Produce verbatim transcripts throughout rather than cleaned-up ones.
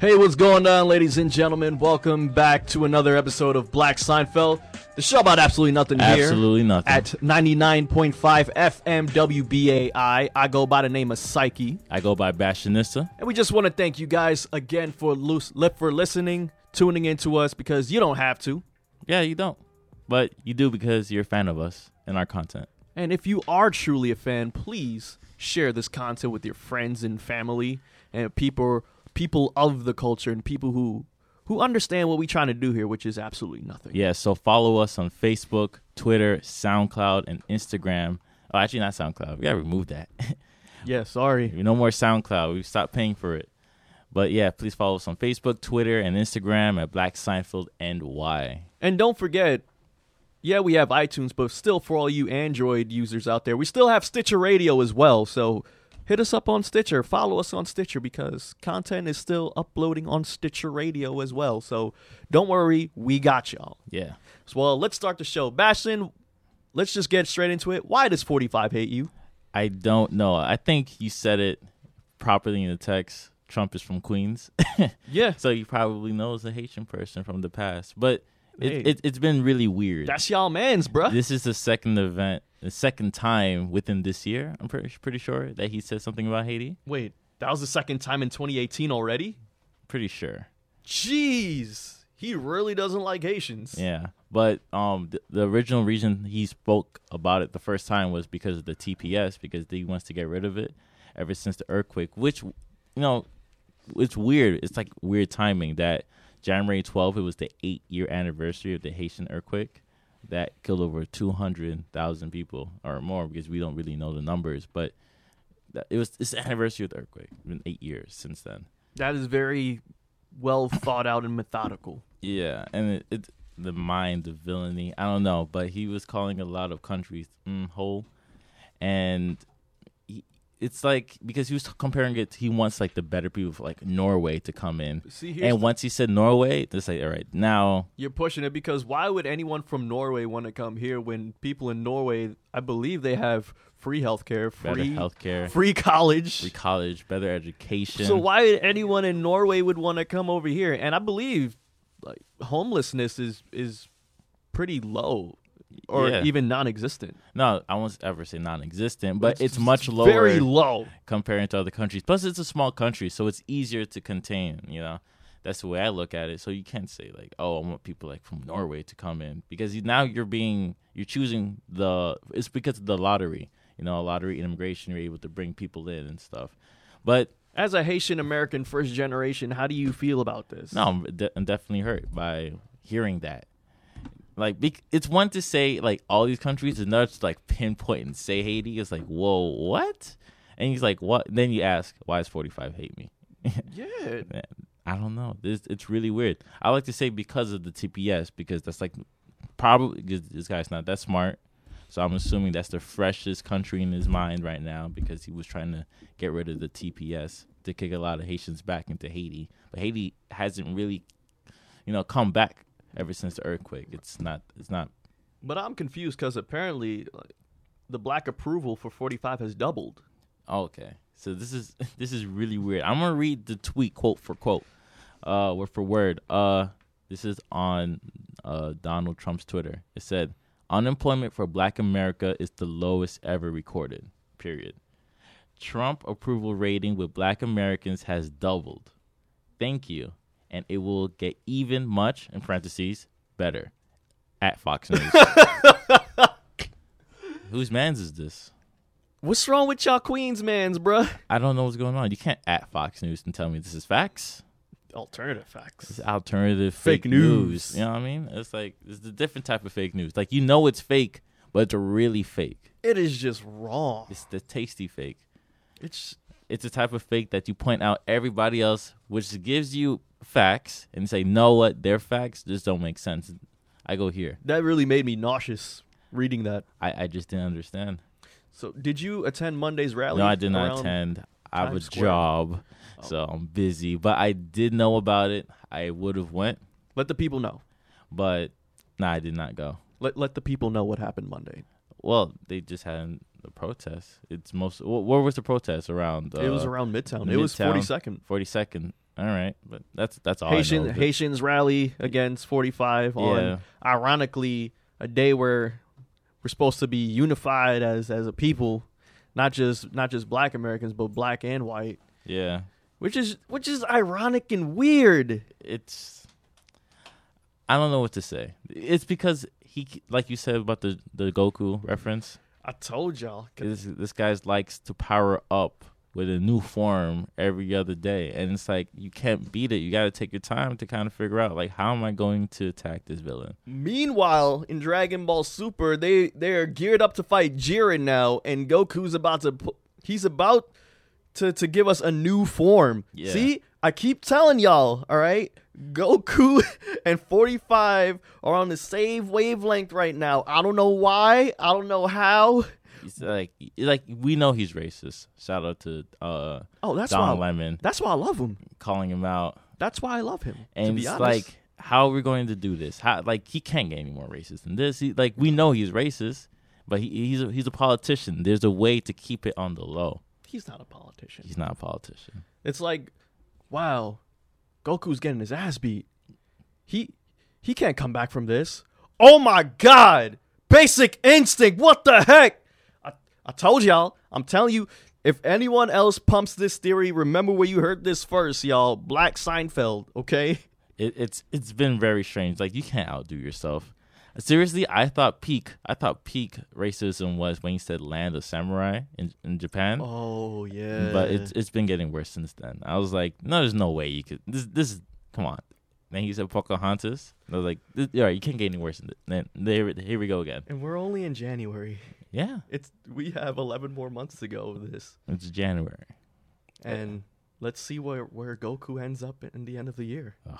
Hey, what's going on, ladies and gentlemen? Welcome back to another episode of Black Seinfeld, the show about absolutely nothing here. Absolutely nothing. At ninety-nine point five F M W B A I. I go by the name of Psyche. I go by Bastionista. And we just want to thank you guys again for, loose, for listening, tuning into us, because you don't have to. Yeah, you don't. But you do because you're a fan of us and our content. And if you are truly a fan, please share this content with your friends and family and people people of the culture and people who who understand what we're trying to do here, which is absolutely nothing. Yeah, so follow us on Facebook, Twitter, SoundCloud, and Instagram. Oh, actually, not SoundCloud. We got to remove that. Yeah, sorry. No more SoundCloud. We've stopped paying for it. But yeah, please follow us on Facebook, Twitter, and Instagram at Black Seinfeld N Y. And don't forget, yeah, we have iTunes, but still for all you Android users out there, we still have Stitcher Radio as well. So hit us up on Stitcher. Follow us on Stitcher because content is still uploading on Stitcher Radio as well. So don't worry, we got y'all. Yeah. So, well, let's start the show. Bastion, let's just get straight into it. Why does forty-five hate you? I don't know. I think you said it properly in the text. Trump is from Queens. Yeah. So he probably knows a Haitian person from the past. But it, Hey. it, it's been really weird. That's y'all mans, bruh. This is the second event, the second time within this year, I'm pretty, pretty sure, that he said something about Haiti. Wait, that was the second time in twenty eighteen already? Pretty sure. Jeez. He really doesn't like Haitians. Yeah. But um, the, the original reason he spoke about it the first time was because of the T P S, because he wants to get rid of it ever since the earthquake, which, you know, it's weird. It's like weird timing that January twelfth, it was the eight-year anniversary of the Haitian earthquake that killed over two hundred thousand people or more, because we don't really know the numbers. But that, it was it's the anniversary of the earthquake. It's been eight years since then. That is very well thought out and methodical. Yeah, and it, it the mind, the villainy, I don't know. But he was calling a lot of countries mm, whole. And he, it's like, because he was comparing it, he wants like the better people, like Norway, to come in. See, here's And the- once he said Norway, it's like, all right, now... You're pushing it because why would anyone from Norway want to come here when people in Norway, I believe they have free healthcare, Better free healthcare, free college. free college, better education. So why would anyone in Norway would want to come over here? And I believe like homelessness is is pretty low or Yeah. even non-existent. No, I won't ever say non-existent, but It's it's, just much lower Very low. comparing to other countries. Plus, it's a small country, so it's easier to contain, you know. That's the way I look at it. So you can't say, like, oh, I want people, like, from Norway to come in. Because you, now you're being, you're choosing the, it's because of the lottery. You know, a lottery in immigration, you're able to bring people in and stuff. But As a Haitian American first generation, how do you feel about this? no, I'm, de- I'm definitely hurt by hearing that. Like, bec- it's one to say, like, all these countries, and another to, like, pinpoint and say Haiti. It's like, whoa, what? And he's like, what? Then you ask, why does forty-five hate me? Yeah. Man, I don't know. This it's really weird. I like to say because of the T P S, because that's like probably because this guy's not that smart. So I'm assuming that's the freshest country in his mind right now, because he was trying to get rid of the T P S to kick a lot of Haitians back into Haiti. But Haiti hasn't really, you know, come back ever since the earthquake. It's not. It's not. But I'm confused because apparently like, the black approval for forty-five has doubled. Okay. So this is this is really weird. I'm gonna read the tweet quote for quote, uh, word for word. Uh, this is on uh Donald Trump's Twitter. It said, "Unemployment for Black America is the lowest ever recorded. Period. Trump approval rating with Black Americans has doubled. Thank you, and it will get even much in parentheses better at Fox News." Whose man's is this? What's wrong with y'all Queens mans, bruh? I don't know what's going on. You can't at Fox News and tell me this is facts. Alternative facts. It's alternative fake, Fake news. news. You know what I mean? It's like it's a different type of fake news. Like, you know it's fake, but it's really fake. It is just wrong. It's the tasty fake. It's It's a type of fake that you point out everybody else, which gives you facts, and say, know what? Their facts just don't make sense. I go here. that really made me nauseous reading that. I, I just didn't understand. So, did you attend Monday's rally? No, I did not around- attend. I have a Times Square? job, Oh. so I'm busy. But I did know about it. I would have went, Let the people know. but nah, I did not go. Let let the people know what happened Monday. Well, they just had the protest. It's most. wh- Where was the protest around? Uh, it was around Midtown. It was Midtown. forty-second. forty-second. All right, but that's that's all I Haitian, know. Haitians rally against forty-five on, Yeah. ironically, a day where we're supposed to be unified as as a people, not just not just Black Americans, but Black and white, Yeah, which is which is ironic and weird. it's. I don't know what to say. It's because he, like you said about the the Goku reference. I told y'all. This this guy likes to power up with a new form every other day, and it's like you can't beat it. You got to take your time to kind of figure out like how am I going to attack this villain. Meanwhile, in Dragon Ball Super, they they are geared up to fight Jiren now, and Goku's about to pu- he's about to to give us a new form. Yeah. See, I keep telling y'all, all right, Goku and forty-five are on the same wavelength right now. I don't know why. I don't know how. He's like like we know he's racist. Shout out to uh Oh, that's Don why. Lemon That's why I love him. calling him out, That's why I love him. to and be it's honest. like how are we going to do this? How like he can't get any more racist than this. He, like we know he's racist, but he, he's a, he's a politician. There's a way to keep it on the low. he's not a politician. He's not a politician. It's like, wow, Goku's getting his ass beat. He he can't come back from this. Oh my God! Basic Instinct. What the heck? I I told y'all. I'm telling you. If anyone else pumps this theory, remember where you heard this first, y'all. Black Seinfeld. Okay. It, it's it's been very strange. Like you can't outdo yourself. Seriously, I thought peak. I thought peak racism was when he said "land of samurai" in in Japan. Oh yeah. But it's it's been getting worse since then. I was like, no, there's no way you could. This this is come on. Then he said Pocahontas. I was like, this, all right, you can't get any worse than this. Then there, here we go again. and we're only in January. Yeah, It's we have eleven more months to go of this, it's January. and let's see where where Goku ends up in the end of the year. Ugh.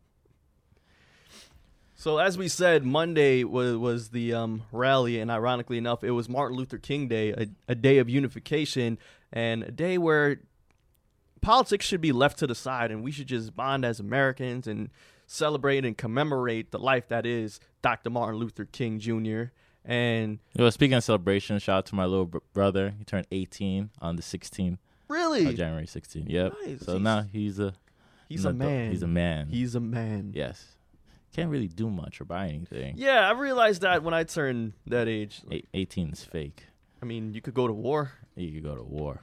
So as we said, Monday was was the um, rally, and ironically enough, it was Martin Luther King Day, a, a day of unification, and a day where politics should be left to the side, and we should just bond as Americans and celebrate and commemorate the life that is Doctor Martin Luther King Junior And Well, speaking of celebration, shout out to my little br- brother. He turned eighteen on the sixteenth really, of January sixteenth. Yep. Nice. So He's- now he's a he's an a adult. man. He's a man. He's a man. yes. Can't really do much or buy anything. Yeah, I realized that when I turned that age. Eight- eighteen is fake. I mean, you could go to war. You could go to war.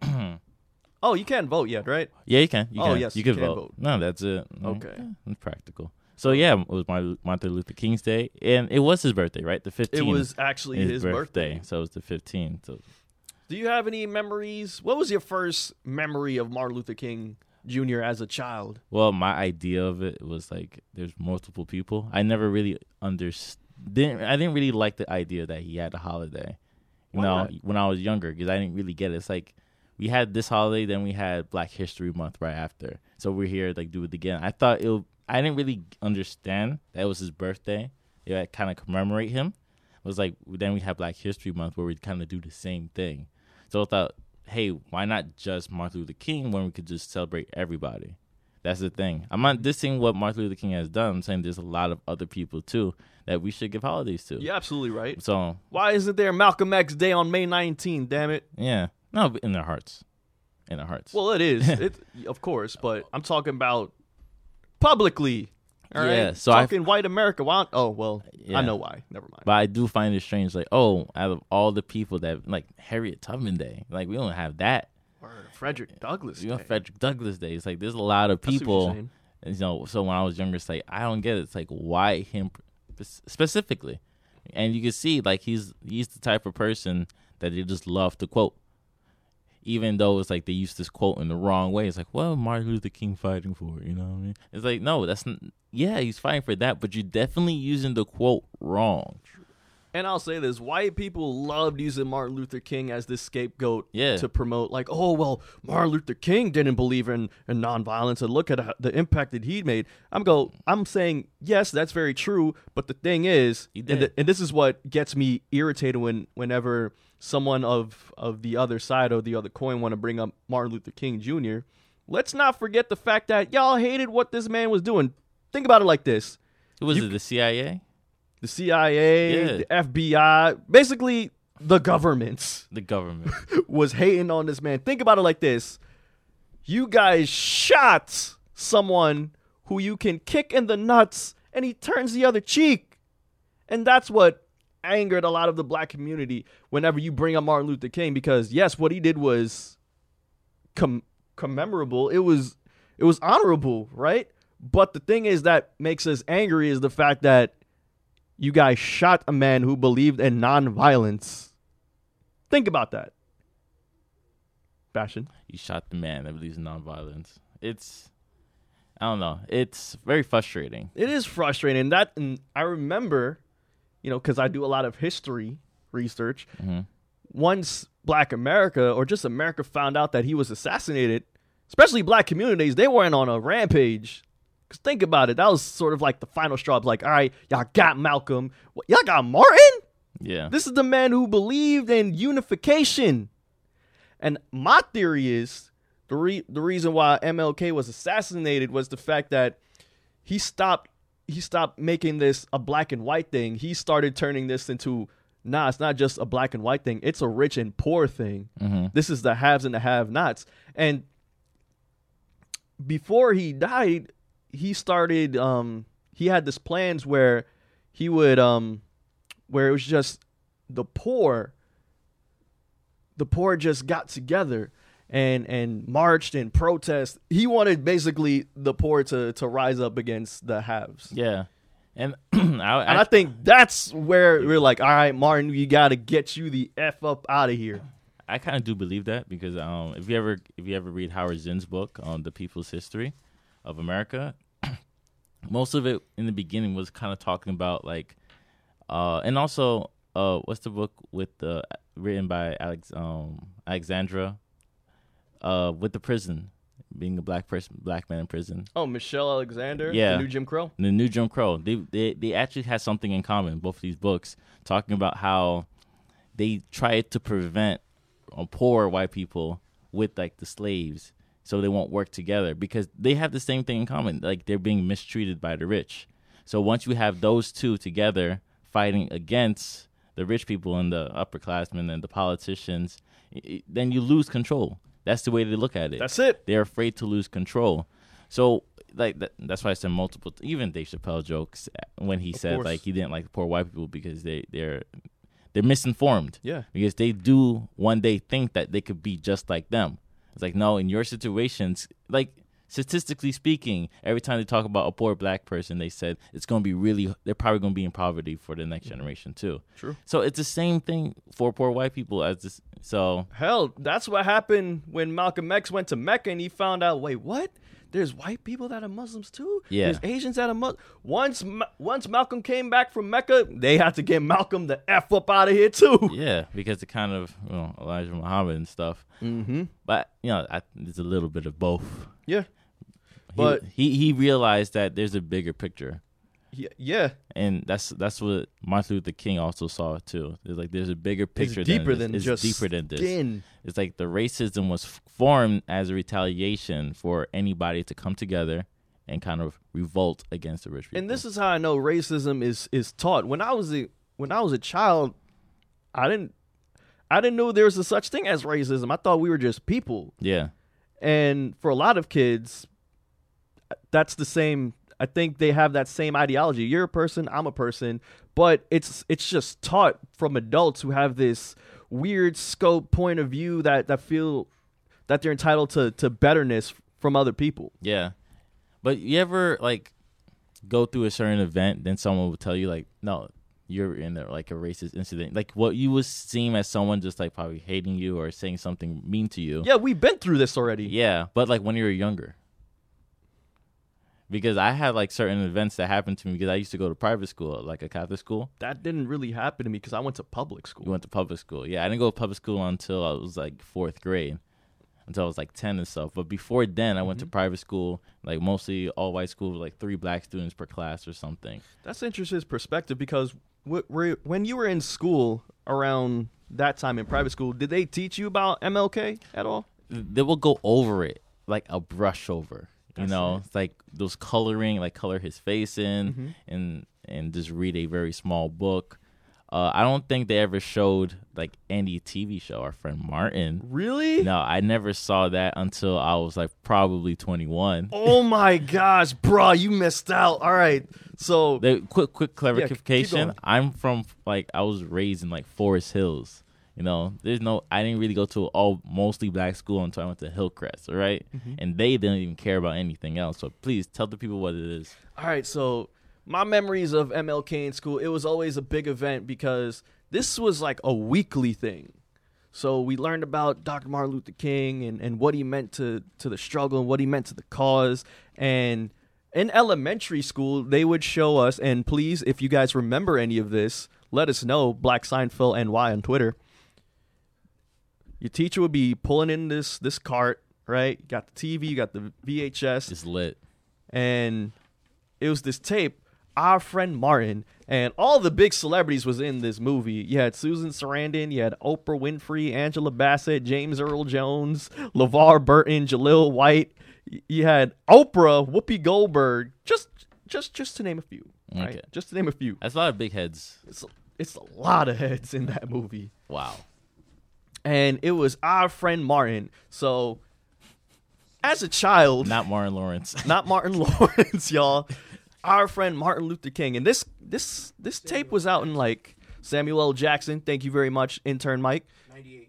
Oh, you can't vote yet, right? Yeah, you can. You Oh, can. yes, you you can can vote. vote. No, that's it. Mm, Okay. yeah, it's practical. So yeah, it was my Martin Luther King's Day, and it was his birthday, right? The fifteenth. It was actually his, birthday. so it was the fifteenth. So Do you have any memories? What was your first memory of Martin Luther King Junior as a child? well, my idea of it was like there's multiple people. I never really understood. Didn't I didn't really like the idea that he had a holiday. You Why know, not? when I was younger, because I didn't really get it. It's like we had this holiday, then we had Black History Month right after. So we're here like do it again. I thought it. Would, I didn't really understand that it was his birthday. It kind of commemorate him. It was like then we had Black History Month where we kind of do the same thing. So I thought, hey, why not just Martin Luther King when we could just celebrate everybody? That's the thing. I'm not dissing what Martin Luther King has done. I'm saying there's a lot of other people too that we should give holidays to. You're absolutely right. So Why isn't there Malcolm X Day on May nineteenth, damn it? yeah, no, but in their hearts, in their hearts. Well, it is. it, of course, but I'm talking about publicly. All right. Yeah, so I- talking white America. Why? Oh, well, Yeah. I know why. Never mind. But I do find it strange, like, oh, out of all the people that like Harriet Tubman Day, like we don't have that. Or Frederick Douglass. You know, Day. Frederick Douglass Day. It's like there's a lot of I see what you're people. saying. And, you know, so when I was younger, it's like I don't get it. It's like why him specifically, and you can see like he's he's the type of person that they just love to quote, even though it's like they use this quote in the wrong way. It's like, well, Martin Luther King fighting for it, you know what I mean? It's like no, that's n- yeah, he's fighting for that, but you're definitely using the quote wrong. And I'll say this: white people loved using Martin Luther King as this scapegoat Yeah. to promote, like, oh well, Martin Luther King didn't believe in, in nonviolence, and look at how- the impact that he made. I'm go, I'm saying yes, that's very true, but the thing is, He and, did. th- and this is what gets me irritated when whenever someone of of the other side or the other coin want to bring up Martin Luther King Junior Let's not forget the fact that y'all hated what this man was doing. Think about it like this: Who was You- it? The C I A, the C I A, Yeah. the F B I, basically the governments the government. was hating on this man. Think about it like this: you guys shot someone who you can kick in the nuts and he turns the other cheek. And that's what angered a lot of the black community whenever you bring up Martin Luther King, because yes, what he did was com- commemorable. It was it was honorable, right? But the thing is that makes us angry is the fact that you guys shot a man who believed in nonviolence. Think about that. Fashion. You shot the man that believes in nonviolence. It's, I don't know. It's very frustrating. It is frustrating. That, and I remember, you know, because I do a lot of history research. Mm-hmm. Once Black America, or just America, found out that he was assassinated, especially black communities, they went on a rampage. Because think about it. That was sort of like the final straw. Like, all right, y'all got Malcolm. What, y'all got Martin? Yeah. This is the man who believed in unification. And my theory is the re- the reason why M L K was assassinated was the fact that he stopped he stopped making this a black and white thing. He started turning this into, nah, it's not just a black and white thing. It's a rich and poor thing. Mm-hmm. This is the haves and the have-nots. And before he died, he started um he had this plans where he would um where it was just the poor the poor just got together and and marched and protest. He wanted basically the poor to to rise up against the haves. Yeah. And I, I, and I think that's where we're like, all right, Martin, you got to get you the F up out of here. I kind of do believe that because um, if you ever if you ever read Howard Zinn's book on the people's history of America, most of it in the beginning was kind of talking about like, uh, and also uh, what's the book with the written by Alex um, Alexandra, uh, with the prison, being a black person, black man in prison. Oh, Michelle Alexander, yeah, The New Jim Crow. The New Jim Crow. They they they actually had something in common. Both of these books talking about how they tried to prevent uh, poor white people with like the slaves, so they won't work together because they have the same thing in common. Like they're being mistreated by the rich. So once you have those two together fighting against the rich people and the upperclassmen and the politicians, it, then you lose control. That's the way they look at it. That's it. They're afraid to lose control. So like that, that's why I said multiple. Even Dave Chappelle jokes when he Of said course. like he didn't like poor white people because they they're they're misinformed. Yeah. Because they do one day think that they could be just like them. It's like, no, in your situations, like statistically speaking, every time they talk about a poor black person, they said it's going to be really, they're probably going to be in poverty for the next generation too. True. So it's the same thing for poor white people as this. So Hell, that's what happened when Malcolm X went to Mecca and he found out, wait, what? There's white people that are Muslims too? Yeah. There's Asians that are Muslims. Once, Ma- once Malcolm came back from Mecca, they had to get Malcolm the F up out of here too. yeah, because it kind of, you know, Elijah Muhammad and stuff. Mm-hmm. But, you know, I, it's a little bit of both. Yeah. He, But he, he realized that there's a bigger picture. yeah, yeah. And that's that's what Martin Luther King also saw too. There's like there's a bigger It's picture. deeper than, than this. It's just deeper than this. skin. It's like the racism was formed as a retaliation for anybody to come together and kind of revolt against the rich people. And this is how I know racism is is taught. When I was a when I was a child, I didn't I didn't know there was a such thing as racism. I thought we were just people. yeah, And for a lot of kids, that's the same. I think they have that same ideology. You're a person, I'm a person, but it's it's just taught from adults who have this weird scope point of view that, that feel that they're entitled to, to betterness from other people. yeah. But you ever like go through a certain event, then someone will tell you like, no, you're in a, like a racist incident, like what you would seem as someone just like probably hating you or saying something mean to you. Yeah, we've been through this already. Yeah, but like when you were younger. Because I had like certain events that happened to me because I used to go to private school, like a Catholic school. That didn't really happen to me because I went to public school. You went to public school. Yeah, I didn't go to public school until I was like fourth grade, until I was like ten and stuff. But before then, I went to private school, like mostly all white school with like three black students per class or something. That's interesting perspective because w- w- when you were in school around that time in private school, did they teach you about M L K at all? They will go over it like a brush over. You That's know, it. it's like those coloring, like color his face in, Mhm. and and just read a very small book. Uh, I don't think they ever showed like any T V show. Our friend Martin. Really? No, I never saw that until I was like probably twenty-one. Oh my gosh, bruh, you missed out. All right, so The quick, quick keep clarification. going. I'm from like I was raised in like Forest Hills. You know, there's no. I didn't really go to all mostly black school until I went to Hillcrest. All right? Mm-hmm. And they didn't even care about anything else. So please tell the people what it is. all right, so my memories of M L K in school, it was always a big event because this was like a weekly thing. So we learned about Doctor Martin Luther King and, and what he meant to, to the struggle and what he meant to the cause. And in elementary school, they would show us, and please, if you guys remember any of this, let us know, Black Seinfeld N Y on Twitter. Your teacher would be pulling in this this cart, right? You got the T V, you got the V H S, It's lit. and it was this tape, Our Friend Martin, and all the big celebrities was in this movie. You had Susan Sarandon, you had Oprah Winfrey, Angela Bassett, James Earl Jones, LeVar Burton, Jaleel White. Y- You had Oprah, Whoopi Goldberg, just just just to name a few. Right? Okay. Just to name a few. That's a lot of big heads. It's it's a lot of heads in that movie. Wow. And it was Our Friend Martin. So as a child, Not Martin Lawrence. not Martin Lawrence, y'all. Our friend Martin Luther King, and this this this tape was out in like Samuel L. Jackson. Thank you very much, intern Mike. ninety-eight.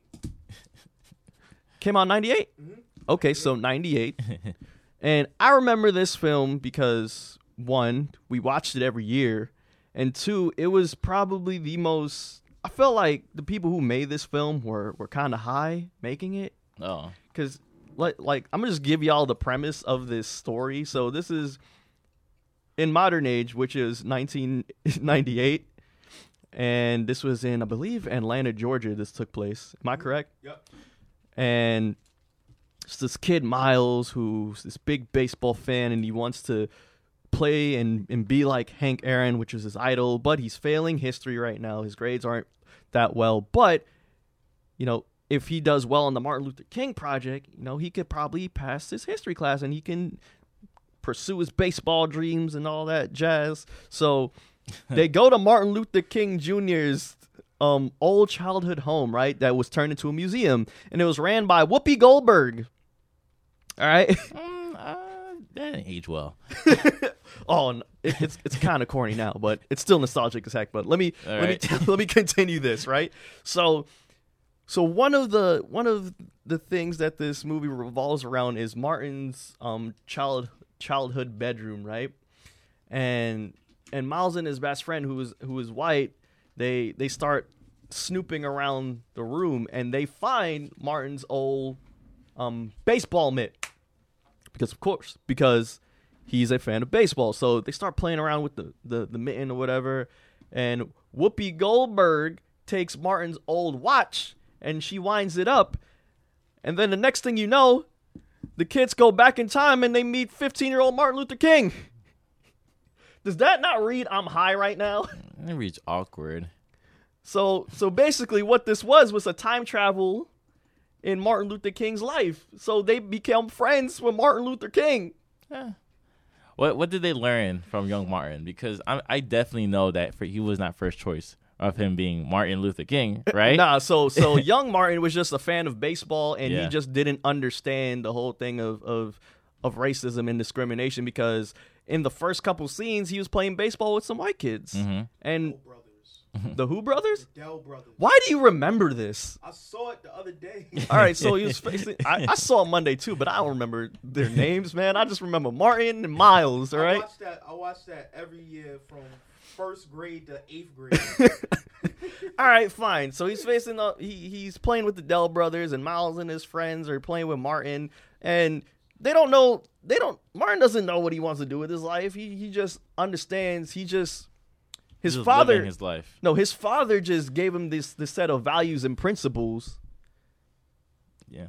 Came out ninety-eight. Mm-hmm. Okay, so ninety-eight. And I remember this film because one, we watched it every year, and two, it was probably the most. I felt like the people who made this film were were kind of high making it. Oh. Because, like, like, I'm going to just give y'all the premise of this story. So this is in modern age, which is nineteen ninety-eight. And this was in, I believe, Atlanta, Georgia, this took place. Am I correct? Yep. And it's this kid, Miles, who's this big baseball fan, and he wants to play and, and be like Hank Aaron, which is his idol. But he's failing history right now. His grades aren't that well. But, you know, if he does well on the Martin Luther King project, you know, he could probably pass his history class and he can pursue his baseball dreams and all that jazz. So they go to Martin Luther King Junior's um, old childhood home, right? That was turned into a museum, and it was ran by Whoopi Goldberg. All right. Mm, uh, that didn't age well. Oh, n- it, it's it's kind of corny now, but it's still nostalgic as heck. But let me All let right. me let me continue this, right? So, so one of the one of the things that this movie revolves around is Martin's um child childhood bedroom, right? And and Miles and his best friend, who is who is white, they they start snooping around the room, and they find Martin's old um baseball mitt, because of course because he's a fan of baseball. So they start playing around with the, the, the mitten or whatever. And Whoopi Goldberg takes Martin's old watch and she winds it up. And then the next thing you know, the kids go back in time and they meet fifteen-year-old Martin Luther King. Does that not read I'm high right now? It reads awkward. So so basically what this was was a time travel in Martin Luther King's life. So they became friends with Martin Luther King. Yeah. What What did they learn from young Martin? Because I I definitely know that for, he was not first choice of him being Martin Luther King, right? Nah, so so young Martin was just a fan of baseball, and Yeah. he just didn't understand the whole thing of, of of racism and discrimination, because in the first couple scenes he was playing baseball with some white kids. hmm And Dell brothers. the Who brothers? The Dell brothers. Why do you remember this? I saw it the other day. All right, so he was facing. I, I saw it Monday too, but I don't remember their names, man. I just remember Martin and Miles. All I right. watched that. I watched that every year from first grade to eighth grade. All right, fine. So he's facing the he he's playing with the Dell brothers, and Miles and his friends are playing with Martin, and they don't know they don't Martin doesn't know what he wants to do with his life. He he just understands. He just his Just father living his life. no his father just gave him this this set of values and principles. Yeah.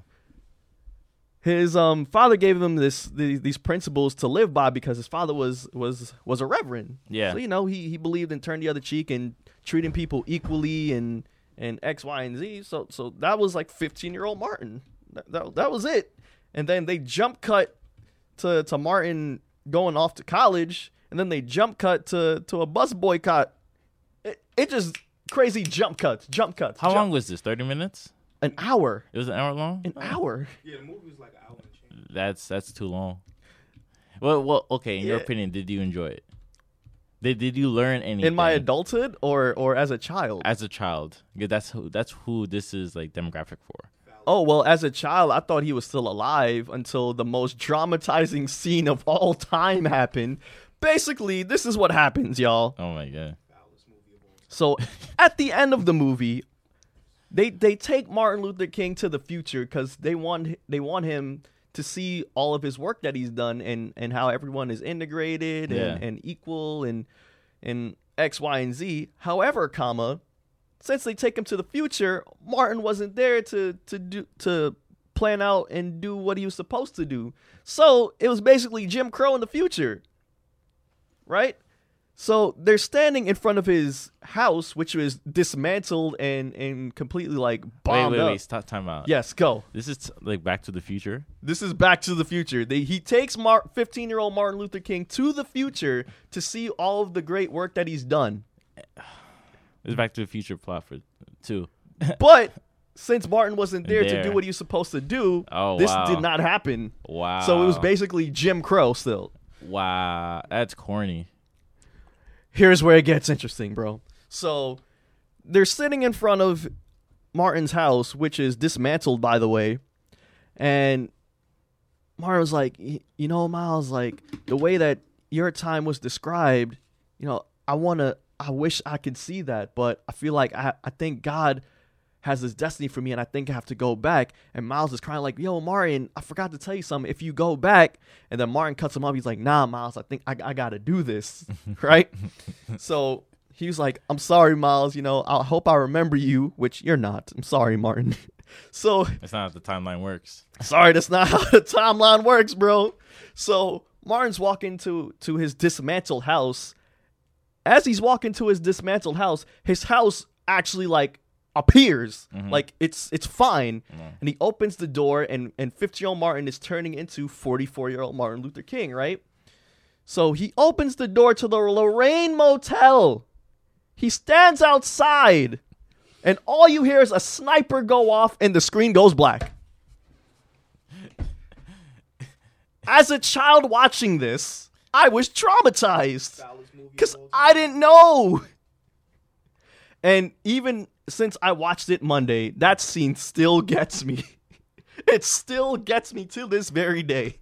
His um father gave him this these, these principles to live by, because his father was was was a reverend. Yeah. So you know he he believed in turn the other cheek and treating people equally and and X, Y, and Z. So so that was like fifteen year old Martin. That, that that was it. And then they jump cut to to Martin going off to college, and then they jump cut to to a bus boycott. It it just crazy jump cuts, jump cuts. How jump- long was this? Thirty minutes? An hour. It was an hour long. An Oh. hour. Yeah, the movie was like an hour and change. That's that's too long. Well, well, okay. In your Yeah. opinion, did you enjoy it? Did Did you learn anything In my adulthood or or as a child? as a child? Yeah, that's who that's who this is like demographic for. Oh, well, as a child, I thought he was still alive until the most dramatizing scene of all time happened. Basically, this is what happens, y'all. Oh my god. Foulest movie of all time. So, at the end of the movie, they they take Martin Luther King to the future because they want they want him to see all of his work that he's done and, and how everyone is integrated and, Yeah. and equal and and X, Y, and Z. However, comma, since they take him to the future, Martin wasn't there to to do to plan out and do what he was supposed to do. So it was basically Jim Crow in the future. Right? So they're standing in front of his house, which was dismantled and, and completely like Wait, bombed wait, up. wait. Stop. Time out. Yes, go. This is like Back to the Future. This is Back to the Future. They, he takes Mar- fifteen-year-old Martin Luther King to the future to see all of the great work that he's done. It's Back to the Future plot for two. But since Martin wasn't there, to There. do what he was supposed to do, Oh, this wow. did not happen. Wow. So it was basically Jim Crow still. Wow, that's corny. Here's where it gets interesting, bro. So they're sitting in front of Martin's house, which is dismantled, by the way. And Martin was like, "Y- you know, Miles, like the way that your time was described, you know, I want to, I wish I could see that, but I feel like I, I think God has this destiny for me and I think I have to go back." And Miles is crying like, "Yo, Martin, I forgot to tell you something. If you go back," and then Martin cuts him off. He's like, "Nah, Miles, I think I, I got to do this." Right? So he was like, "I'm sorry, Miles, you know, I hope I remember you," which you're not. I'm sorry, Martin. So That's not how the timeline works. sorry, that's not how the timeline works, bro. So Martin's walking to, to his dismantled house. As he's walking to his dismantled house, his house actually like appears. Mhm. Like it's it's fine. Yeah. And he opens the door and, and fifty-year-old Martin is turning into forty-four-year-old Martin Luther King, right? So he opens the door to the Lorraine Motel. He stands outside. And all you hear is a sniper go off and the screen goes black. As a child watching this, I was traumatized Foulest movie because of all time. I didn't know. And even since I watched it Monday, that scene still gets me. It still gets me to this very day.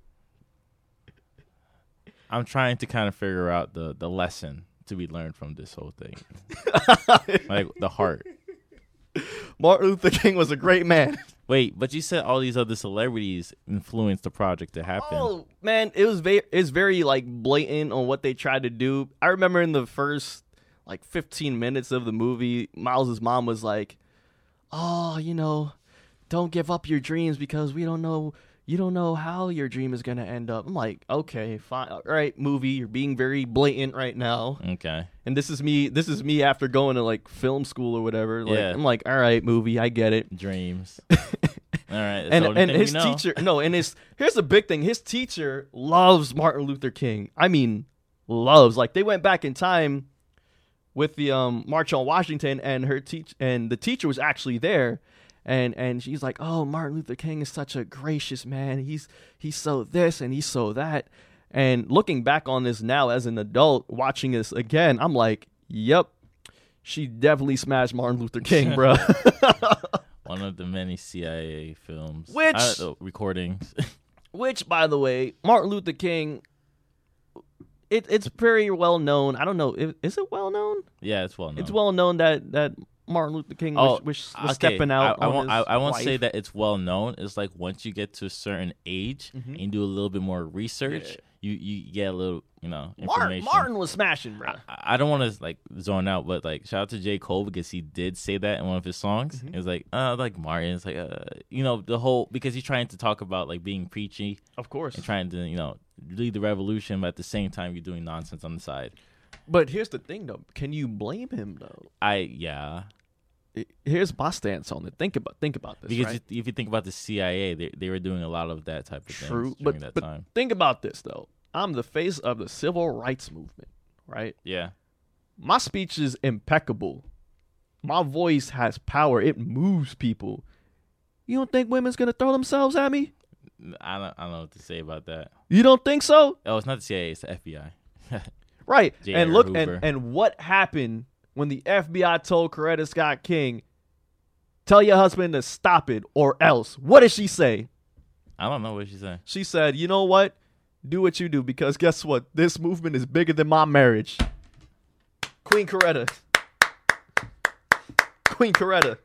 I'm trying to kind of figure out the the lesson to be learned from this whole thing, like the heart. Martin Luther King was a great man. Wait, but you said all these other celebrities influenced the project to happen. Oh man, it was very it's very like blatant on what they tried to do. I remember in the first like fifteen minutes of the movie, Miles's mom was like, "Oh, you know, don't give up your dreams because we don't know you don't know how your dream is gonna end up." I'm like, okay, fine, all right, movie, you're being very blatant right now. Okay. And this is me. This is me after going to like film school or whatever. Like, Yeah. I'm like, all right, movie, I get it. Dreams. All right. That's and the only and thing his we know. teacher no and his here's the big thing, his teacher loves Martin Luther King. I mean loves, like they went back in time with the um March on Washington, and her teach and the teacher was actually there, and and she's like, "Oh, Martin Luther King is such a gracious man, he's he's so this and he's so that." And looking back on this now as an adult watching this again, I'm like, yep, she definitely smashed Martin Luther King, bro. One of the many C I A films. Which- I don't know, recordings. Which, by the way, Martin Luther King, it, it's very well known. I don't know. Is, is it well known? Yeah, it's well known. It's well known that, that Martin Luther King was, Oh, was, was okay. stepping out. I, I on won't. his I, I won't say wife. that it's well known. It's like once you get to a certain age Mhm. and you do a little bit more research, Yeah. you you get a little, you know, Martin, information. Martin was smashing, bro. I, I don't want to like zone out, but like shout out to J. Cole because he did say that in one of his songs. Mhm. It was like, uh, like Martin. It's like, uh, you know, the whole because he's trying to talk about like being preachy Of course. and trying to, you know, lead the revolution, but at the same time you're doing nonsense on the side. But here's the thing, though. Can you blame him, though? I yeah, I- Here's my stance on it. Think about think about this, because right? if you think about the C I A, they they were doing a lot of that type of True, things during but, that but time. think about this, though. I'm the face of the civil rights movement, right? Yeah. My speech is impeccable. My voice has power. It moves people. You don't think women's gonna throw themselves at me? I don't, I don't know what to say about that. You don't think so? Oh, it's not the C I A, it's the F B I. Right. J. And Edgar look, Hoover. and, and what happened when the F B I told Coretta Scott King, tell your husband to stop it or else? What did she say? I don't know what she said. She said, you know what? Do what you do, because guess what? This movement is bigger than my marriage. Queen Coretta. Queen Coretta.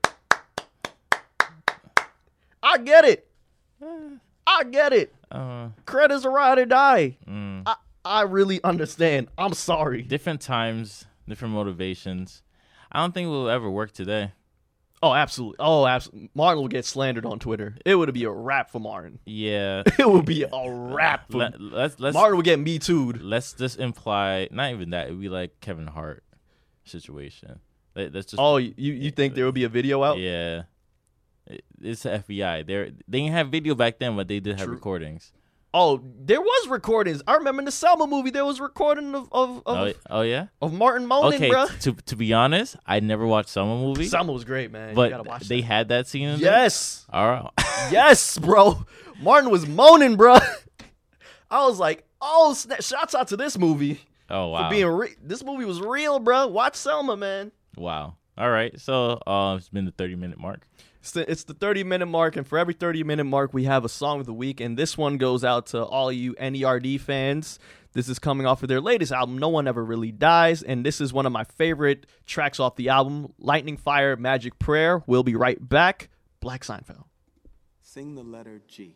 I get it. I get it. Uh, Coretta's a ride or die. mm. I, I really understand. I'm sorry. Different times, different motivations. I don't think it will ever work today. Oh, absolutely. Oh, absolutely. Martin will get slandered on Twitter. It would be a wrap for Martin. Yeah. It would be a wrap for Let, let's let's Martin would get me too'd. let's just imply not even that. It'd be like Kevin Hart situation. Let, let's just Oh, you you think there would be a video out? yeah. It- It's the F B I. They they didn't have video back then, but they did have True. recordings. Oh, there was recordings. I remember in the Selma movie there was recording of of, of, Oh, oh yeah. of Martin moaning, Okay. bro. To to be honest, I never watched Selma movie, Selma was great, man. you gotta but watch they that. had that scene. In there? Yes. All right. Yes, bro. Martin was moaning, bro. I was like, oh, snap. Shouts out to this movie Oh wow. for being re- this movie was real, bro. Watch Selma, man. Wow. All right. So uh, it's been the thirty minute mark. It's the, it's the thirty minute mark, and for every thirty minute mark, we have a song of the week, and this one goes out to all you N E R D fans. This is coming off of their latest album, No One Ever Really Dies, and this is one of my favorite tracks off the album, Lightning Fire Magic Prayer. We'll be right back. Black Seinfeld. Sing the letter G.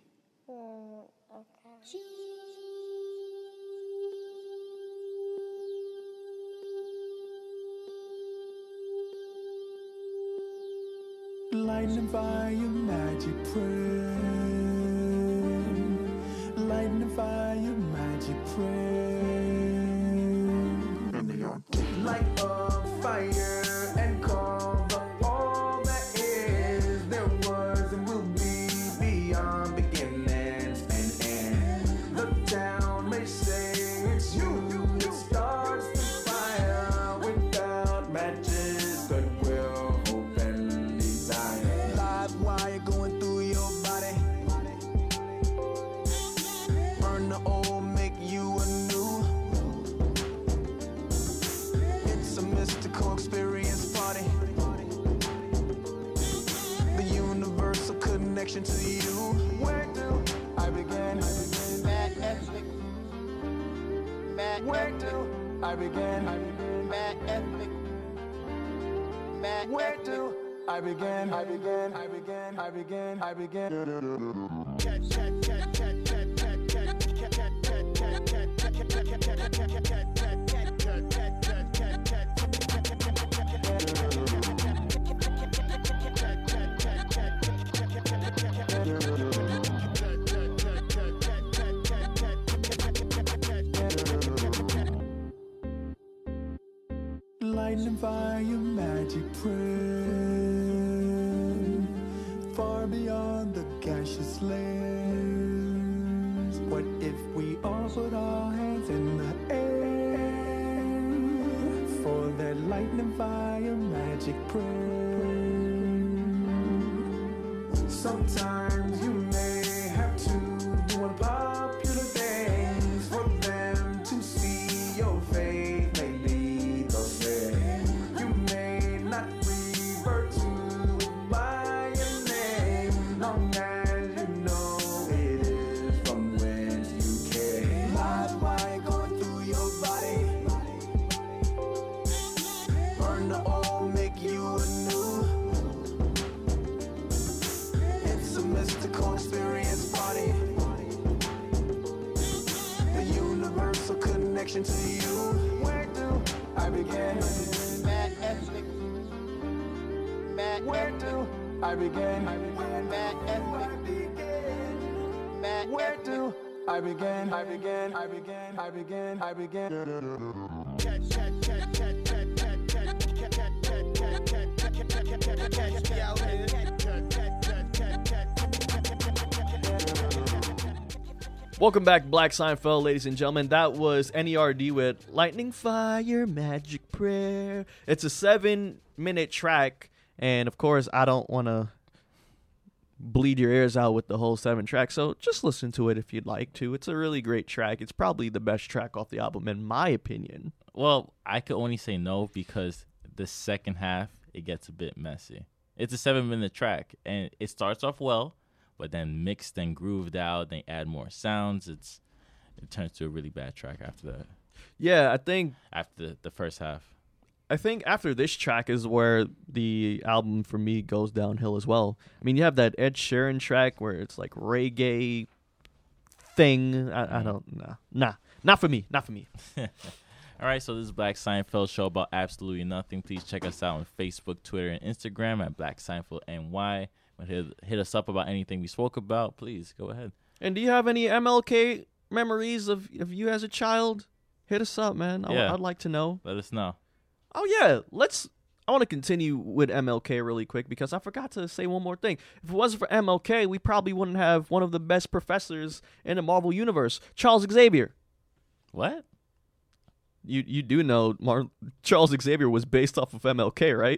Lightning fire, magic prayer. Lightning fire, magic prayer. Light a fire and call the all that is. There was and will be beyond beginnings and end. The town may say it's you. It starts the fire without matches, goodwill, hope, and desire. Live wire going through your body. Burn the old, make you a new. It's a mystical experience party. The universal connection to you. Where do I begin? Mad ethnic. Mad Where do I begin? Mad ethnic. Mad Where do I begin? I begin. I begin. I begin. I Lightning fire, magic prayer. Far beyond the gaseous layers. What if we all put our hands in the air for that lightning fire, magic prayer? Sometimes you may have to do unpopular things for them to see your faith. Maybe they'll say you may not revert to by your name, long as you know it is from whence you came. Live wire going through your body. Burn the old, make you a new. It's a mystical experience party. The universal connection to you. Where do I begin? Mad ethnic. Mad Where do I begin? Mad ethnic. Mad Where do I begin? I begin. I begin. I begin. I Welcome back, Black Seinfeld, ladies and gentlemen. That was N E R D with Lightning Fire Magic prayer. It's a seven minute track, and of course, I don't want to bleed your ears out with the whole seven tracks. So just listen to it if you'd like to. It's a really great track. It's probably the best track off the album, in my opinion. Well, I could only say no because the second half it gets a bit messy. It's a seven minute track, and it starts off well, but then mixed and grooved out. They add more sounds. It's it turns to a really bad track after that. Yeah, I think After the, the first half. I think after this track is where the album for me goes downhill as well. I mean, you have that Ed Sheeran track where it's like reggae thing. I, I don't nah nah not for me, not for me. All right, so this is Black Seinfeld show about absolutely nothing. Please check us out on Facebook, Twitter, and Instagram at Black Seinfeld N Y. Hit, hit us up about anything we spoke about. Please go ahead. And do you have any M L K memories of, of you as a child? Hit us up, man. I, Yeah. I'd like to know. Let us know. Oh, yeah. Let's. I want to continue with M L K really quick because I forgot to say one more thing. If it wasn't for M L K, we probably wouldn't have one of the best professors in the Marvel Universe, Charles Xavier. What? You you do know Mar- Charles Xavier was based off of M L K, right?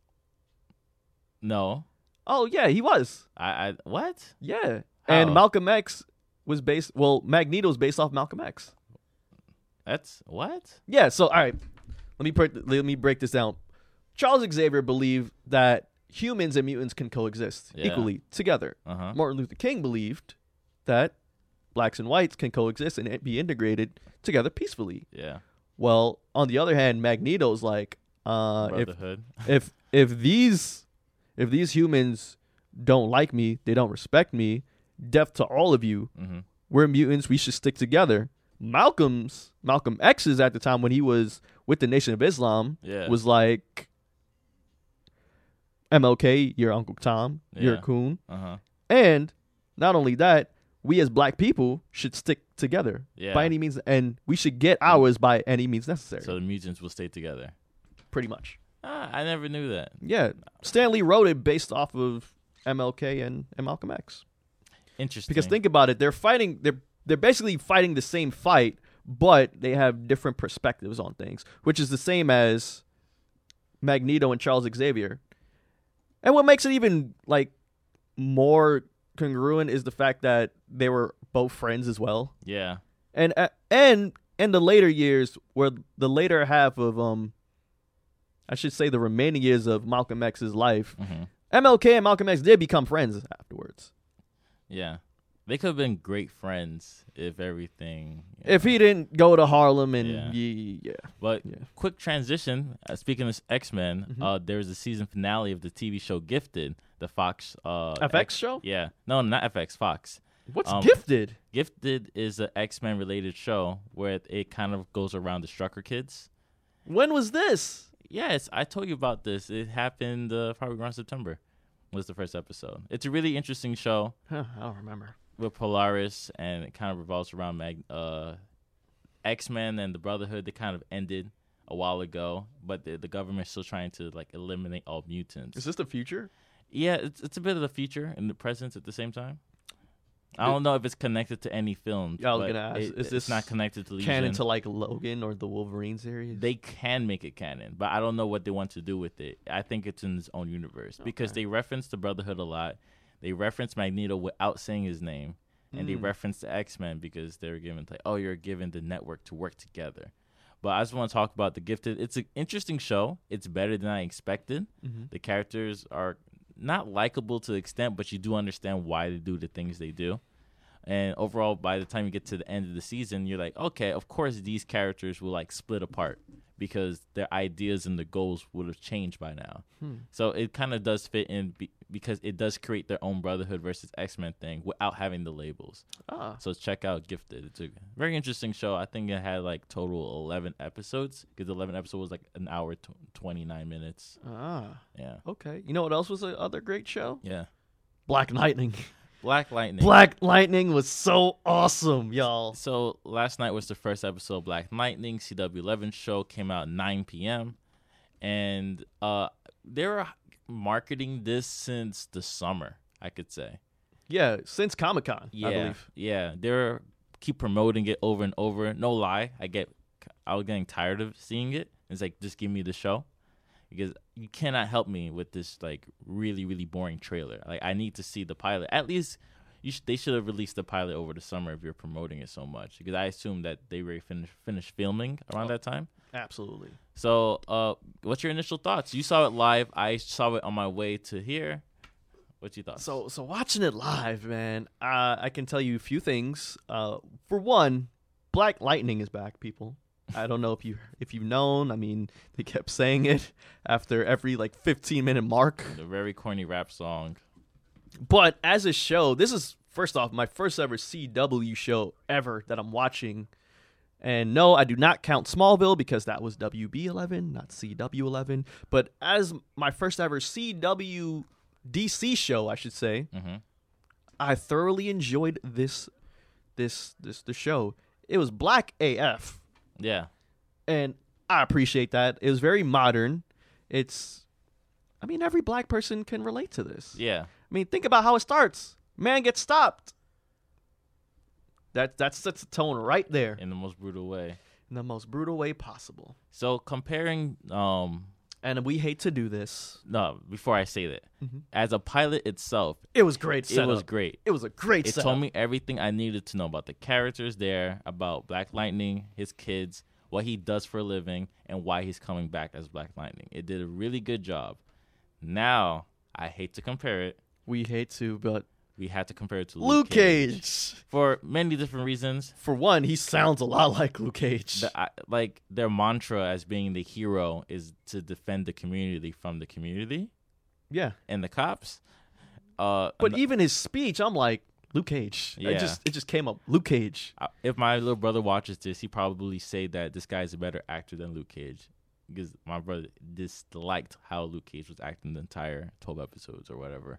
No. Oh, yeah, he was. I, I what? Yeah. How? And Malcolm X was based, well, Magneto's based off Malcolm X. That's what? Yeah, so, all right, let me, break, let me break this down. Charles Xavier believed that humans and mutants can coexist Yeah. equally together. Uh-huh. Martin Luther King believed that blacks and whites can coexist and be integrated together peacefully. Yeah. Well, on the other hand, Magneto's like, uh, if Brotherhood. if if these if these humans don't like me, they don't respect me, death to all of you. Mm-hmm. We're mutants. We should stick together. Malcolm's Malcolm X's at the time when he was with the Nation of Islam Yeah. was like, M L K, you're Uncle Tom, you're a Yeah. coon, Uh-huh. and not only that, we as black people should stick together Yeah. by any means, and we should get ours by any means necessary. So the mutants will stay together. Pretty much. Ah, I never knew that. Yeah, Stanley wrote it based off of M L K and, and Malcolm X. Interesting. Because think about it, they're fighting. They're they're basically fighting the same fight, but they have different perspectives on things, which is the same as Magneto and Charles Xavier. And what makes it even like more congruent is the fact that they were both friends as well. Yeah. And uh, and in the later years, where the later half of um, I should say the remaining years of Malcolm X's life, Mm-hmm. M L K and Malcolm X did become friends afterwards. Yeah. They could have been great friends if everything. you If know. he didn't go to Harlem and Yeah. yeah, yeah. But Yeah. quick transition. Uh, speaking of X Men, Mhm. uh, there was a season finale of the T V show Gifted, the Fox uh, F X show? Yeah, no, not F X, Fox. What's Um, Gifted? Gifted is an X Men related show where it, it kind of goes around the Strucker kids. When was this? Yes, I told you about this. It happened uh, probably around September. Was the first episode. It's a really interesting show Huh, I don't remember. with Polaris, and it kind of revolves around Mag- uh, X Men and the Brotherhood. They kind of ended a while ago, but the, the government's still trying to like eliminate all mutants. Is this the future? Yeah, it's it's a bit of the future and the present at the same time. I don't know if it's connected to any film. Yeah, I was but gonna ask, it- is it's this not connected to Legion. Canon to like Logan or the Wolverine series? They can make it canon, but I don't know what they want to do with it. I think it's in its own universe because Okay. they reference the Brotherhood a lot. They reference Magneto without saying his name, and they Mm. reference the X-Men because they're given like, oh, you're given the network to work together. But I just want to talk about the Gifted. It's an interesting show. It's better than I expected. Mhm. The characters are not likable to the extent, but you do understand why they do the things they do. And overall, by the time you get to the end of the season, you're like, okay, of course these characters will like split apart because their ideas and the goals would have changed by now. Hmm. So it kind of does fit in be- because it does create their own Brotherhood versus X-Men thing without having the labels. Ah, So check out Gifted. It's a very interesting show. I think it had like total eleven episodes because eleven episodes was like an hour, tw- twenty-nine minutes. ah, Yeah. okay. You know what else was another great show? Yeah. Black Lightning. Black Lightning. Black Lightning was so awesome, y'all. So last night was the first episode of Black Lightning. C W eleven show came out nine p.m. And uh, they were marketing this since the summer, I could say. Yeah, since Comic Con, Yeah, I believe. yeah. They're keep promoting it over and over. No lie, I get, I was getting tired of seeing it It's like, just give me the show, because you cannot help me with this like really really boring trailer. Like, I need to see the pilot. At least you sh- they should have released the pilot over the summer if you're promoting it so much, because I assume that they already finished finished filming around Oh. that time. Absolutely. So, uh, what's your initial thoughts? You saw it live. I saw it on my way to here. What's your thoughts? So so watching it live, man, uh, I can tell you a few things. Uh, for one, Black Lightning is back, people. I don't know if you if you've known. I mean, they kept saying it after every like fifteen minute mark. the very corny rap song. But as a show, this is first off my first ever C W show ever that I'm watching. And no, I do not count Smallville because that was W B eleven, not C W eleven. But as my first ever C W D C show, I should say, Mm-hmm. I thoroughly enjoyed this this this the show. It was black A F. Yeah. And I appreciate that. It was very modern. It's I mean, every black person can relate to this. Yeah. I mean, think about how it starts. Man gets stopped. That that sets the tone right there In the most brutal way. in the most brutal way possible. So comparing, um, And we hate to do this. no, before I say that, Mhm. as a pilot itself, It was great. it Setup. was great. It was a great It setup. told me everything I needed to know about the characters there, about Black Lightning, his kids, what he does for a living, and why he's coming back as Black Lightning. It did a really good job. Now, I hate to compare it. We hate to, but We had to compare it to Luke Luke, Cage. for many different reasons. For one, he sounds a lot like Luke Cage. The, I, like their mantra as being the hero is to defend the community from the community yeah. and the cops. Uh, But and even his speech, I'm like, Luke Cage. Yeah. It just it just came up. Luke Cage. I- if my little brother watches this, he probably say that this guy is a better actor than Luke Cage, because my brother disliked how Luke Cage was acting the entire twelve episodes or whatever.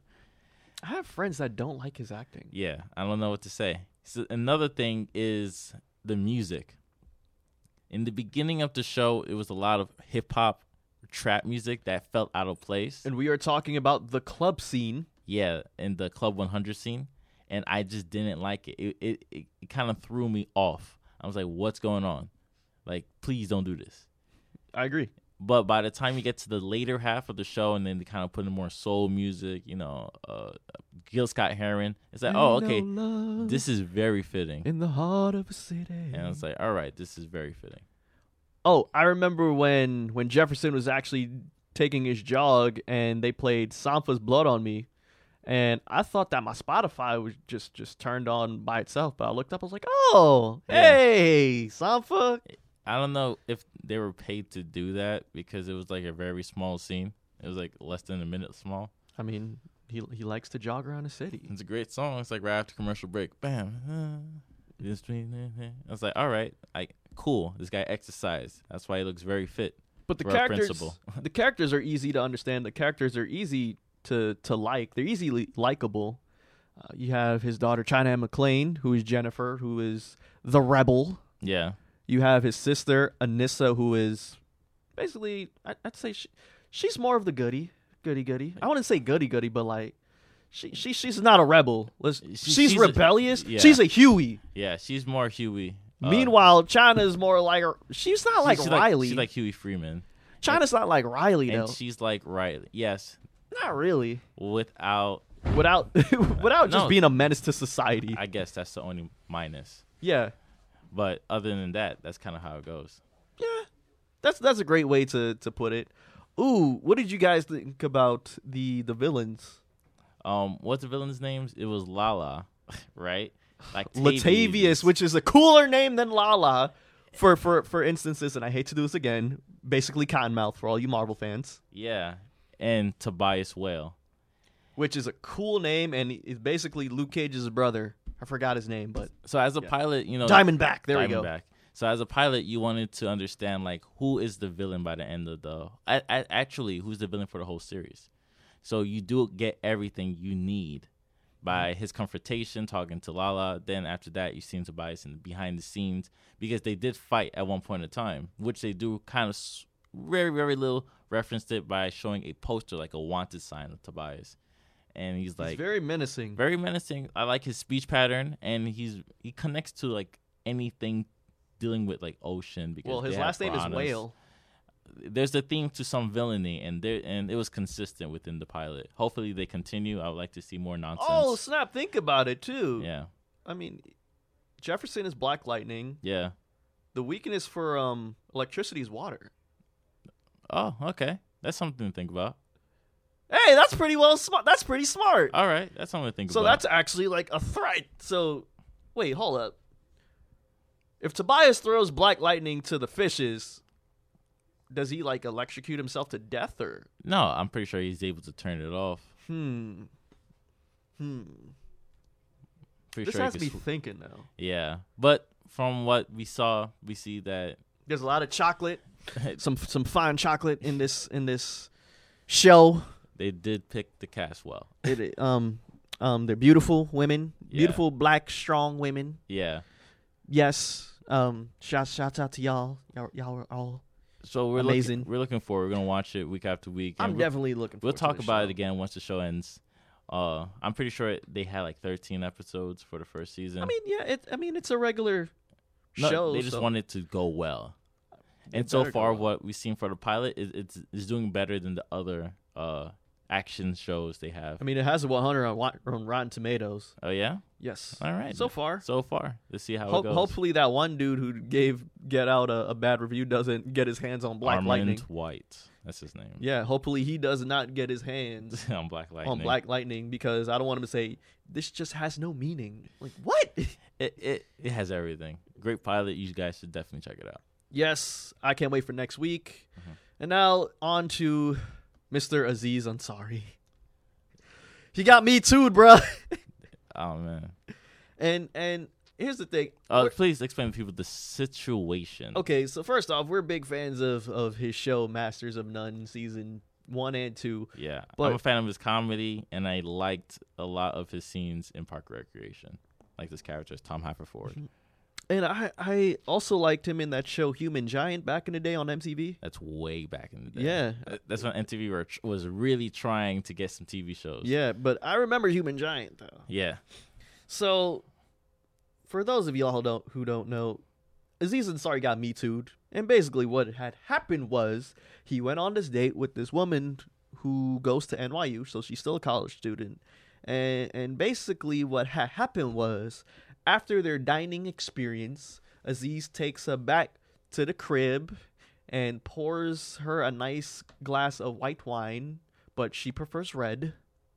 I have friends that don't like his acting. Yeah, I don't know what to say. So another thing is the music. In the beginning of the show, it was a lot of hip hop, trap music that felt out of place. And we are talking about the club scene. Yeah, in the Club one hundred scene, and I just didn't like it. It it, it, it kind of threw me off. I was like, "What's going on? Like, please don't do this." I agree. But by the time you get to the later half of the show, and then they kind of put in more soul music, you know, uh, Gil Scott Heron, it's like, oh, okay, this is very fitting. in the heart of a city. And I was like, all right, this is very fitting. Oh, I remember when when Jefferson was actually taking his jog and they played Sampha's Blood on Me. And I thought that my Spotify was just, just turned on by itself. But I looked up, I was like, oh, Yeah. hey, Sampha. I don't know if they were paid to do that because it was like a very small scene. It was like less than a minute small. I mean, he he likes to jog around the city. It's a great song. It's like right after commercial break. Bam. This dream, I was like, all right, I cool. This guy exercised. That's why he looks very fit. But the Rough characters, principle. the characters are easy to understand. The characters are easy to to like. They're easily likable. Uh, you have his daughter China Anne McClain, who is Jennifer, who is the rebel. Yeah. You have his sister Anissa, who is basically, I, I'd say she, she's more of the goody, goody goody. I wouldn't say goody goody, but like she she she's not a rebel. Let's, She- she's, she's a- rebellious. yeah. She's a Huey. Yeah. She's more Huey. Uh, Meanwhile, China is more like a, she's not like she's Riley. she's like Huey Freeman. China's not like Riley And though. she's like Riley. Yes. Not really. Without, Without without just No. being a menace to society. I guess that's the only minus. Yeah. But other than that, that's kind of how it goes. Yeah. That's that's a great way to, to put it. Ooh, what did you guys think about the the villains? Um, what's the villain's names? It was Lala, right? Like Latavius, which is a cooler name than Lala. For for for instances, and I hate to do this again, basically Cottonmouth for all you Marvel fans. yeah, and Tobias Whale. Which is a cool name and is basically Luke Cage's brother. I forgot his name, but So as a Yeah. pilot, you know, Diamondback. There we go. Diamondback. So as a pilot, you wanted to understand like who is the villain by the end of the. I, I, actually, who's the villain for the whole series? So you do get everything you need by his confrontation, talking to Lala. Then after that, you see Tobias in the behind the scenes because they did fight at one point in time, which they do kind of s- very very little referenced it by showing a poster like a wanted sign of Tobias, and he's like He's very menacing. very menacing. I like his speech pattern, and he's he connects to like anything dealing with like ocean. Because Well, his they have last name is piranhas. Whale. there's a theme to some villainy, and there and it was consistent within the pilot. Hopefully they continue. I would like to see more nonsense. Oh snap! Think about it too. yeah, I mean, Jefferson is Black Lightning. yeah. The weakness for um electricity is water. Oh, okay. That's something to think about. Hey, that's pretty well smart. That's pretty smart. All right, that's something to think So about. that's actually like a threat. So, wait, hold up. If Tobias throws Black Lightning to the fishes, does he like electrocute himself to death or? no. I'm pretty sure he's able to turn it off. Hmm. Hmm. Pretty This sure he has could me sw- thinking now. Yeah, but from what we saw, we see that There's a lot of chocolate, some some fine chocolate in this in this show. they did pick the cast well. It um um they're beautiful women, Yeah. beautiful black strong women. Yeah. Yes. Um. Shouts shouts out to y'all. Y'all y'all are all. So we're Amazing. Looking, we're looking forward. We're gonna watch it week after week. and I'm we'll, definitely looking. We'll forward talk to the about show. it again once the show ends. Uh, I'm pretty sure it, they had like thirteen episodes for the first season. I mean, yeah. It. I mean, it's a regular No, show. they just so want it to go well. And it so better go far, well. what we've seen for the pilot is it's is doing better than the other uh action shows they have. I mean, it has a one hundred on, Wa- on Rotten Tomatoes. Oh yeah, Yes. all right. So far. so far, let's see how Ho- it goes. hopefully, that one dude who gave Get Out a, a bad review doesn't get his hands on Black Armand Lightning. White, that's his name. Yeah. Hopefully, he does not get his hands on Black Lightning. on Black Lightning because I don't want him to say this just has no meaning. Like what? It it it has everything. Great pilot. You guys should definitely check it out. Yes, I can't wait for next week. Mhm. And now on to Mister Aziz Ansari. He got me too, bruh. Oh man. And and here's the thing. Uh, We're- please explain to people the situation. okay, so first off, we're big fans of of his show Masters of None season one and two. Yeah, But- I'm a fan of his comedy, and I liked a lot of his scenes in Park Recreation. Like this character is Tom Haverford. And I I also liked him in that show Human Giant back in the day on M T V. That's way back in the day. Yeah. Uh, That's when M T V were, was really trying to get some T V shows. Yeah, but I remember Human Giant though. Yeah. So, for those of y'all who don't who don't know, Aziz Ansari got Me Too'd, and basically what had happened was he went on this date with this woman who goes to N Y U, so she's still a college student, and and basically what had happened was after their dining experience, Aziz takes her back to the crib and pours her a nice glass of white wine, but she prefers red,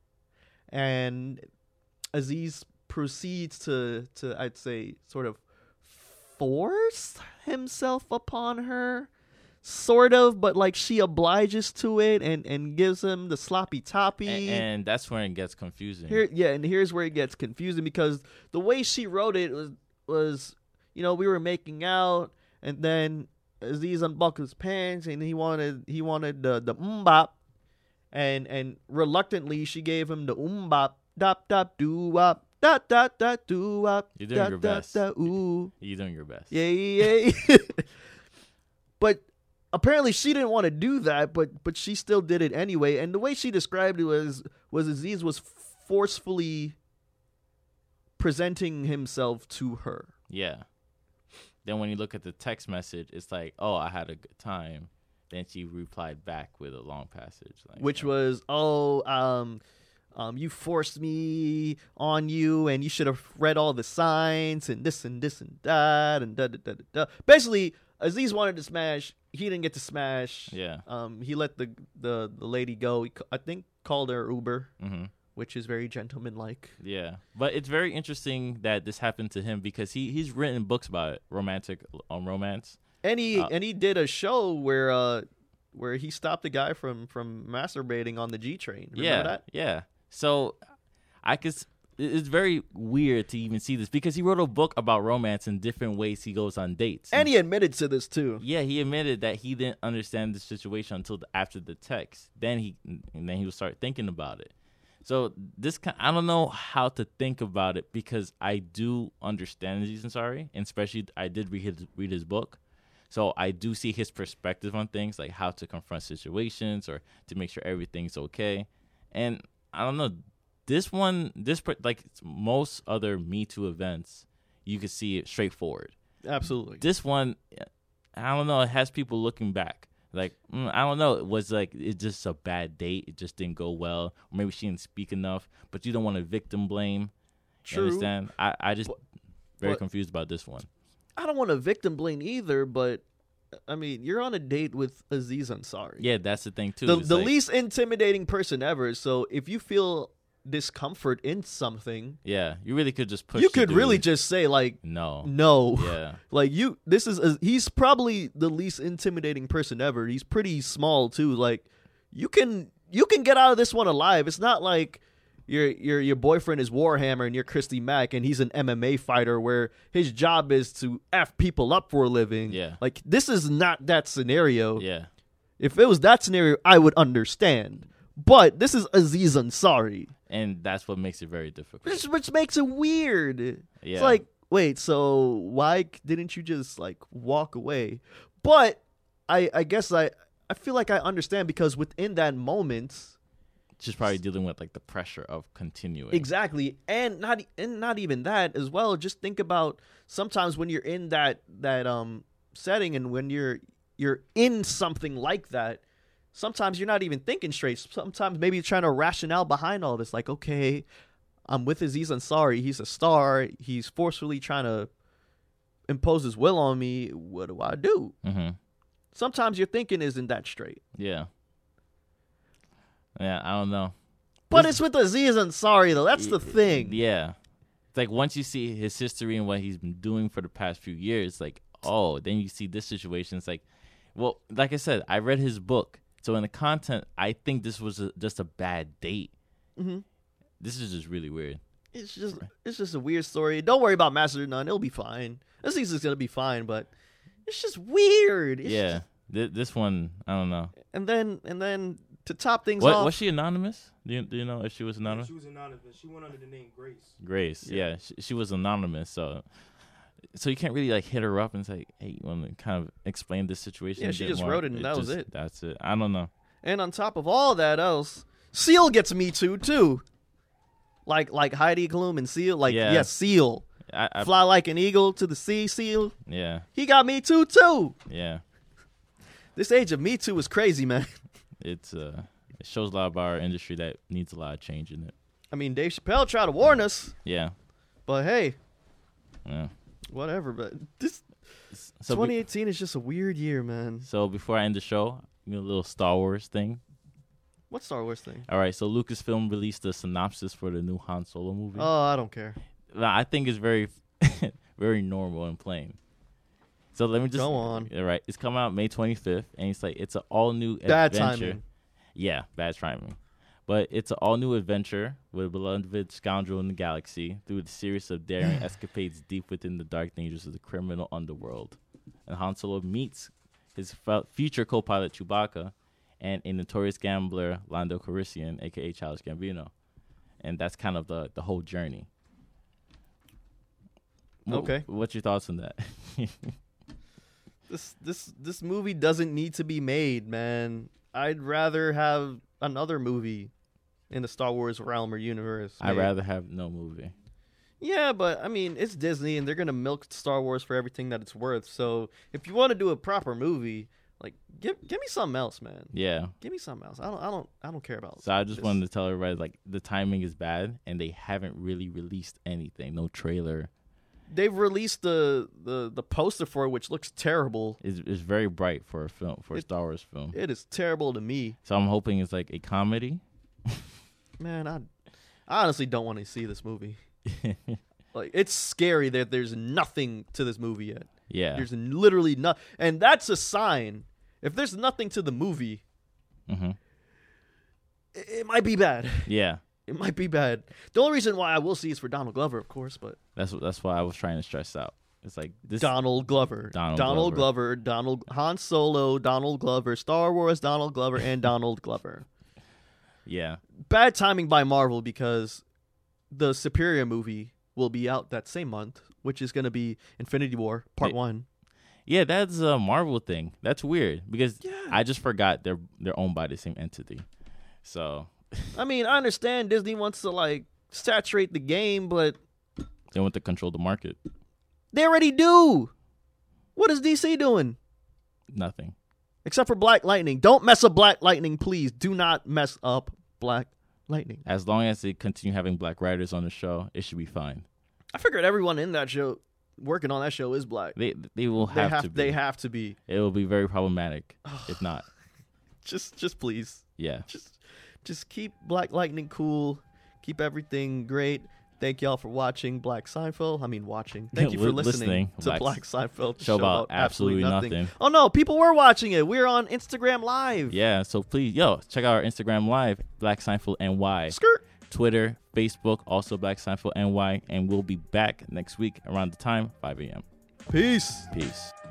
and Aziz proceeds to, to I'd say, sort of force himself upon her, sort of, but like she obliges to it and, and gives him the sloppy toppy. And, and that's when it gets confusing. Here, yeah, and here's where it gets confusing because the way she wrote it was, was you know, we were making out, and then Aziz unbuckled his pants, and he wanted he wanted the the umbop, and and reluctantly she gave him the umbop, dop dop doo wop, dot dot dot doo wop, You're doing dot, your dot, best. dot, ooh. You're doing your best. Yeah, yeah, yeah. But apparently she didn't want to do that, but but she still did it anyway. And the way she described it was was Aziz was forcefully presenting himself to her. Yeah. Then when you look at the text message, it's like, oh, I had a good time. Then she replied back with a long passage. Like, Which uh, was, oh, um, um, you forced me on you, and you should have read all the signs, and this and this and that, and da da da da. da. Basically, Aziz wanted to smash. He didn't get to smash. Yeah. Um, he let the the, the lady go. He, ca- I think called her Uber, Mm-hmm. which is very gentlemanlike. Yeah, but it's very interesting that this happened to him because he, he's written books about it, romantic um, romance. And he Uh, and he did a show where uh where he stopped a guy from from masturbating on the G train. Remember yeah, that? yeah. So I could. s- it- It's very weird to even see this because he wrote a book about romance and different ways he goes on dates. And he admitted to this too. yeah, he admitted that he didn't understand the situation until the, after the text. Then he and then he would start thinking about it. So this kind, I don't know how to think about it because I do understand Aziz Ansari, and especially I did read his read his book, so I do see his perspective on things like how to confront situations or to make sure everything's okay. And I don't know, this one, this per- like most other Me Too events, you could see it straightforward. Absolutely. This one, I don't know, it has people looking back. Like, mm, I don't know. It was like, it's just a bad date. It just didn't go well. Or maybe she didn't speak enough. But you don't want to victim blame. You True. understand? I, I just But- very but- confused about this one. I don't want to victim blame either, but I mean, you're on a date with Aziz Ansari. Yeah, that's the thing, too. the It's the like, least intimidating person ever. So if you feel discomfort in something, Yeah, you really could just push you the could really dude. just say like, No. no. Yeah. Like you, this is a, he's probably the least intimidating person ever. He's pretty small too. Like you can you can get out of this one alive. It's not like your your your boyfriend is Warhammer and you're Christy Mack and he's an M M A fighter where his job is to f people up for a living. Yeah. Like this is not that scenario. Yeah. If it was that scenario, I would understand. But this is Aziz Ansari, And that's what makes it very difficult. which which makes it weird. Yeah. It's like, wait, so why didn't you just like walk away? But I I guess I I feel like I understand because within that moment, She's probably dealing with like the pressure of continuing. exactly, and not and not even that as well. Just think about sometimes when you're in that that um setting and when you're you're in something like that. Sometimes you're not even thinking straight. Sometimes maybe you're trying to rationale behind all this. Like, okay, I'm with Aziz Ansari. He's a star. He's forcefully trying to impose his will on me. What do I do? Mm-hmm. Sometimes your thinking isn't that straight. Yeah. Yeah, I don't know. But This- it's with Aziz Ansari, though. That's the thing. Yeah. It's like once you see his history and what he's been doing for the past few years, like, oh, then you see this situation. It's like, well, like I said, I read his book. So in the content, I think this was a, just a bad date. hmm This is just really weird. It's just it's just a weird story. Don't worry about Master of None. It'll be fine. Aziz is going to be fine, but it's just weird. It's yeah. just- Th- this one, I don't know. and then and then to top things What off. was she anonymous? Do you, do you know if she was Yeah, anonymous? she was anonymous. She went under the name Grace. Grace, Yeah. yeah, she, she was anonymous, so so you can't really like hit her up and say, "Hey, you want to kind of explain this situation?" Yeah, a she bit just more? wrote it and that was just- it. That's it. I don't know. And on top of all that else, Seal gets Me Too too. Like like Heidi Klum and Seal. Like Yeah. yes, Seal. I, I Fly like an eagle to the sea, Seal. yeah, He got Me Too too. yeah. This age of Me Too is crazy, man. It's uh, it shows a lot about our industry that needs a lot of change in it. I mean, Dave Chappelle tried to warn us, Yeah, but hey, yeah. whatever. But this So be- twenty eighteen is just a weird year, man. so before I end the show, you know, a little Star Wars thing. What Star Wars thing? All right, so Lucasfilm released a synopsis for the new Han Solo movie. Oh, I don't care. Nah, I think it's very, very normal and plain. So let me just Go on. All right, it's coming out May twenty-fifth, and it's like it's an all new Bad adventure. timing. Yeah, bad timing. But it's an all new adventure with a beloved scoundrel in the galaxy through a series of daring escapades deep within the dark dangers of the criminal underworld. And Han Solo meets his f- future co-pilot Chewbacca and a notorious gambler Lando Calrissian, aka Childish Gambino, and that's kind of the the whole journey. Wh- Okay. what's your thoughts on that? This this this movie doesn't need to be made, man. I'd rather have another movie in the Star Wars realm or universe. I'd made. rather have no movie. Yeah, but I mean, it's Disney, and they're gonna milk Star Wars for everything that it's worth. So if you want to do a proper movie, like give give me something else, man. Yeah. Give me something else. I don't I don't I don't care about. So I just this. wanted to tell everybody, like, the timing is bad, and they haven't really released anything. No trailer. They've released the the the poster for it, which looks terrible. It's, it's very bright for a film, for a It- Star Wars film. It is terrible to me, So I'm hoping it's like a comedy. man. I I honestly don't want to see this movie. Like it's scary that there's nothing to this movie yet. Yeah. There's literally not, and that's a sign. If there's nothing to the movie, hmm it, it might be bad. Yeah. It might be bad. The only reason why I will see is for Donald Glover, of course, but That's what. That's why I was trying to stress out. It's like this. Donald Glover, Donald Donald Glover. Glover, Donald Han Solo, Donald Glover, Star Wars, Donald Glover, and Donald Glover. Yeah. Bad timing by Marvel because the Superior movie will be out that same month, which is going to be Infinity War Part Hey. One. Yeah. That's a Marvel thing. That's weird because Yeah. I just forgot they're they're owned by the same entity. So I mean, I understand Disney wants to like saturate the game, but they want to control the market. they already do. What is D C doing? Nothing. Except for Black Lightning. Don't mess up Black Lightning, please. Do not mess up Black Lightning. As long as they continue having black writers on the show, it should be fine. I figured everyone in that show, working on that show, is black. They they will They have, have, to be. they have to be. It will be very problematic if not. Just, just please. Yeah. Just, just keep Black Lightning cool. Keep everything great. Thank y'all for watching Black Seinfeld. I mean, watching. Thank you for Li- listening, listening. to Black Black Seinfeld. show about absolutely nothing. Oh no, people were watching it. We're on Instagram Live. Yeah, so please, yo, check out our Instagram Live, Black Seinfeld N Y. Skirt. Twitter, Facebook, also Black Seinfeld N Y. And we'll be back next week around the time, five a.m. Peace. Peace.